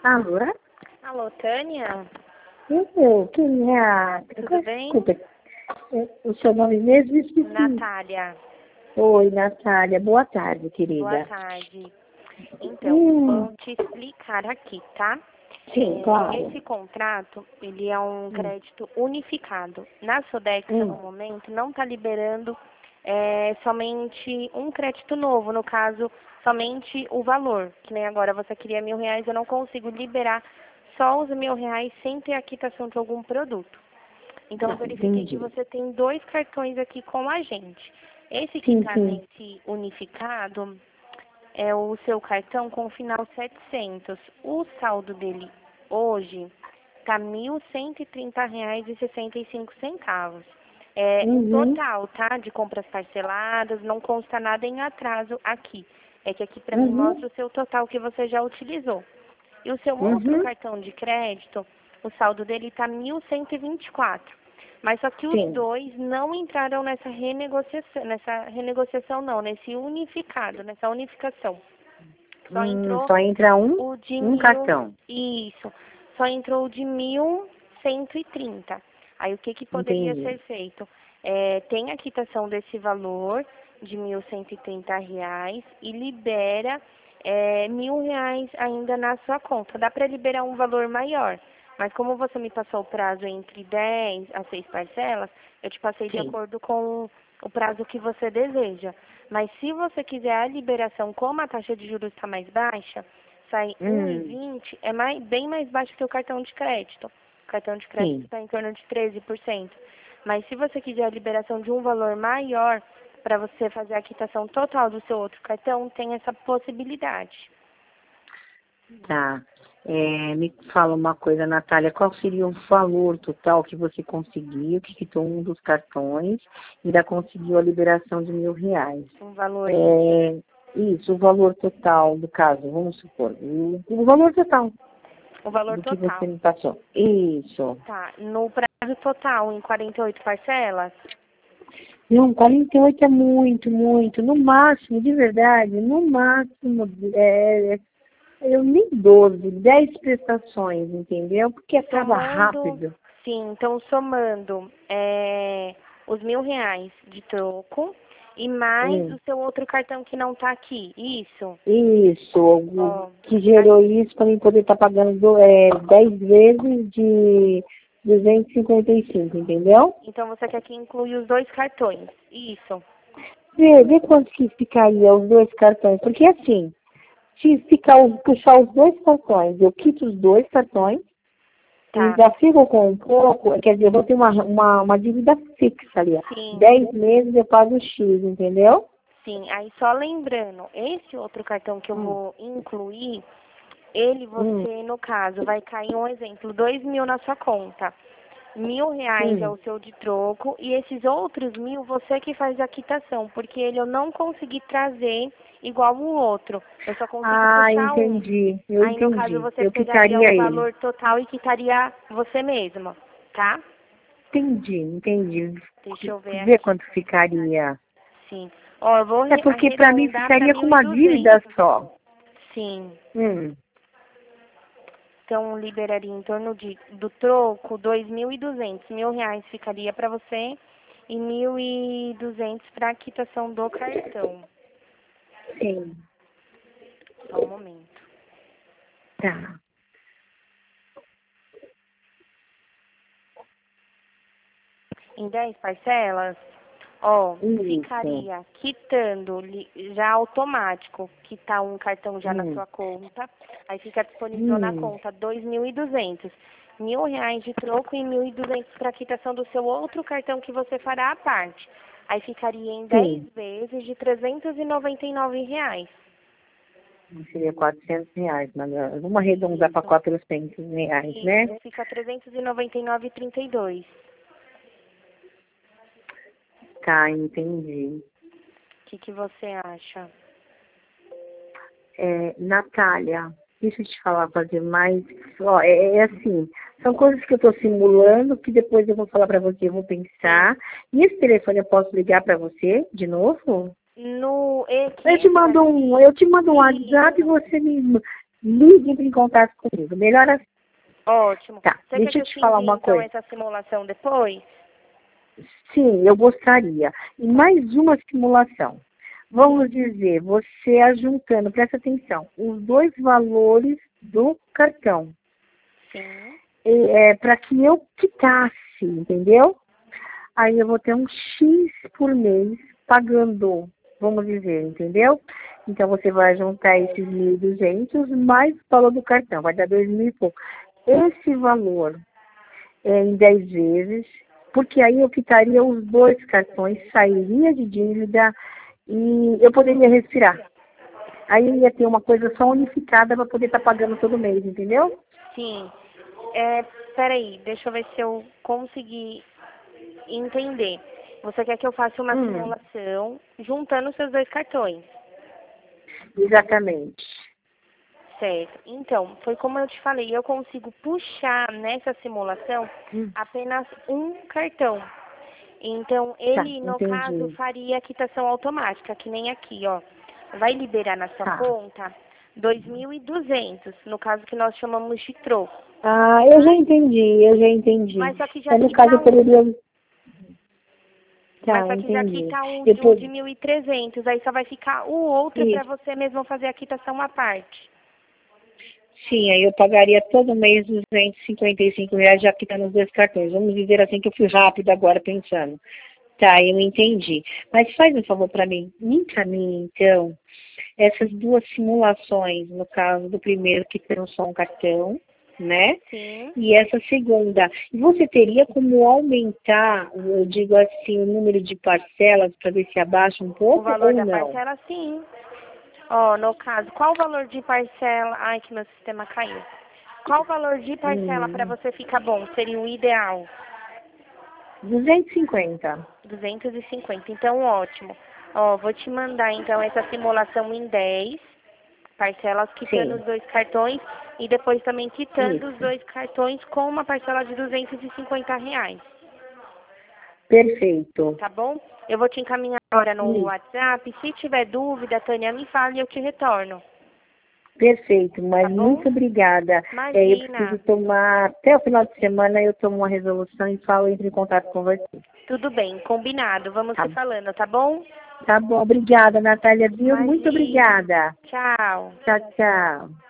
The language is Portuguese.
Alô? Alô, Tânia? Quem é? Tudo bem? Desculpa, o seu nome mesmo? Esqueci. Natália. Oi, Natália. Boa tarde, querida. Boa tarde. Então, vou te explicar aqui, tá? Sim, claro. Esse contrato, ele é um crédito unificado. Na Sodexo, no momento, não está liberando somente um crédito novo, no caso, somente o valor. Que nem agora você queria R$1.000, eu não consigo liberar só os R$1.000 sem ter a quitação de algum produto. Então, eu verifiquei que você tem 2 cartões aqui com a gente. Esse que está nesse unificado é o seu cartão com final 700. O saldo dele hoje está R$1.130,65. O total, tá? De compras parceladas, não consta nada em atraso aqui. É que aqui para mim mostra o seu total que você já utilizou. E o seu outro cartão de crédito, o saldo dele está 1.124. Mas só que os dois não entraram nessa renegociação não, nesse unificado, nessa unificação. Só entra o de cartão. Isso. Só entrou o de 1.130. Aí o que poderia ser feito? Tem a quitação desse valor de R$1.130 e libera R$1.000 ainda na sua conta. Dá para liberar um valor maior. Mas como você me passou o prazo entre 10 a 6 parcelas, eu te passei de acordo com o prazo que você deseja. Mas se você quiser a liberação, como a taxa de juros está mais baixa, sai 1,20, bem mais baixo que o cartão de crédito. O cartão de crédito está em torno de 13%. Mas se você quiser a liberação de um valor maior, para você fazer a quitação total do seu outro cartão, tem essa possibilidade. Tá. Me fala uma coisa, Natália, qual seria o valor total que você conseguiu, que quitou um dos cartões e ainda conseguiu a liberação de R$1.000? Um valor. Isso, o valor total do caso, vamos supor. O valor total. O valor do total. que você me passou. Isso. Tá. No prazo total, em 48 parcelas? Não, 48 é muito, muito. No máximo, de verdade, no máximo, eu nem 12, 10 prestações, entendeu? Porque acaba rápido. Sim, então somando os R$1.000 de troco e mais o seu outro cartão que não está aqui, isso? Isso, que gerou isso para mim poder estar pagando 10 vezes de 255, entendeu? Então você quer que inclui os 2 cartões, isso? Vê quanto que ficaria os 2 cartões, porque assim, se puxar os 2 cartões, eu quito os 2 cartões, e já fico com um pouco, quer dizer, eu vou ter uma dívida fixa ali, ó. 10 meses eu pago X, entendeu? Sim, aí só lembrando, esse outro cartão que eu vou incluir, você, no caso, vai cair um exemplo, 2.000 na sua conta. R$1.000 é o seu de troco e esses outros 1.000 você que faz a quitação, porque eu não consegui trazer igual o outro. Eu só consigo puxar entendi. um. Aí, no caso, você pegaria o valor total e quitaria você mesma, tá? Entendi. Deixa eu ver Vê aqui. quanto ficaria. Sim. Ó, eu vou porque para mim ficaria com uma dívida só. Sim. Então, liberaria em torno do troco, 2.200. R$1.000 ficaria para você e 1.200 para a quitação do cartão. Sim. Só um momento. Tá. Em 10 parcelas, ficaria quitando já automático, quitar um cartão já na sua conta. Aí fica disponível na conta 2.200. R$1.000 de troco e 1.200 para quitação do seu outro cartão que você fará à parte. Aí ficaria em 10 vezes de R$399. Seria R$400, mas vamos arredondar para R$400, né? Fica R$399,32. Tá, entendi. O que você acha? Natália, deixa eu te falar, fazer mais. Assim, são coisas que eu estou simulando, que depois eu vou falar para você, eu vou pensar. E esse telefone eu posso ligar para você de novo? Eu te mando um WhatsApp e você ligue e entre em contato comigo. Melhor assim. Ótimo. Tá, Você deixa quer eu que te eu falar envie, uma então, coisa. essa simulação depois? Sim, eu gostaria. E mais uma simulação. Vamos dizer, você ajuntando, presta atenção, os dois valores do cartão. Sim. Para que eu quitasse, entendeu? Aí eu vou ter um X por mês pagando, vamos dizer, entendeu? Então você vai juntar esses 1.200 mais o valor do cartão, vai dar 2.000 e pouco. Esse valor é em 10 vezes, porque aí eu quitaria os dois cartões, sairia de dívida e eu poderia respirar. Aí ia ter uma coisa só unificada para poder estar pagando todo mês, entendeu? Sim. Peraí, deixa eu ver se eu consegui entender. Você quer que eu faça uma simulação juntando os seus dois cartões? Exatamente. Certo. Então, foi como eu te falei, eu consigo puxar nessa simulação apenas um cartão. Então, Tá, ele, no caso, entendi. faria a quitação automática, que nem aqui, ó. Vai liberar na sua Tá. conta 2.200, no caso que nós chamamos de troco. Ah, eu já entendi. Mas só que já Então, no quita caso, eu poderia... Mas Tá, só que já entendi. quita um Eu de 1.300, aí só vai ficar o outro para Isso. você mesmo fazer a quitação à parte. Sim, aí eu pagaria todo mês R$ 255, já que está nos dois cartões. Vamos dizer assim que eu fui rápido agora pensando. Tá, eu entendi. Mas faz um favor para mim. Me encaminhe, então, essas duas simulações, no caso do primeiro que tem só um cartão, né? Sim. E essa segunda. E você teria como aumentar, eu digo assim, o número de parcelas para ver se abaixa um O pouco valor ou da não? parcela, sim. Ó, no caso, qual o valor de parcela? Ai, que meu sistema caiu. Qual o valor de parcela para você ficar bom? Seria o ideal? 250. 250. Então, ótimo. Ó, vou te mandar, então, essa simulação em 10 parcelas, quitando Sim, os dois cartões e depois também quitando os isso. dois cartões com uma parcela de R$ 250. Perfeito. Tá bom? Eu vou te encaminhar agora no Isso. WhatsApp. Se tiver dúvida, Tânia, me fala e eu te retorno. Perfeito, Tá mas bom? muito obrigada. Eu preciso Imagina. tomar, até o final de semana eu tomo uma resolução e falo, entre em contato com você. Tudo bem, combinado. Vamos Tá, se falando, tá bom? tá bom, obrigada, Natália, viu? Muito Imagina. obrigada. Tchau. Tchau, tchau.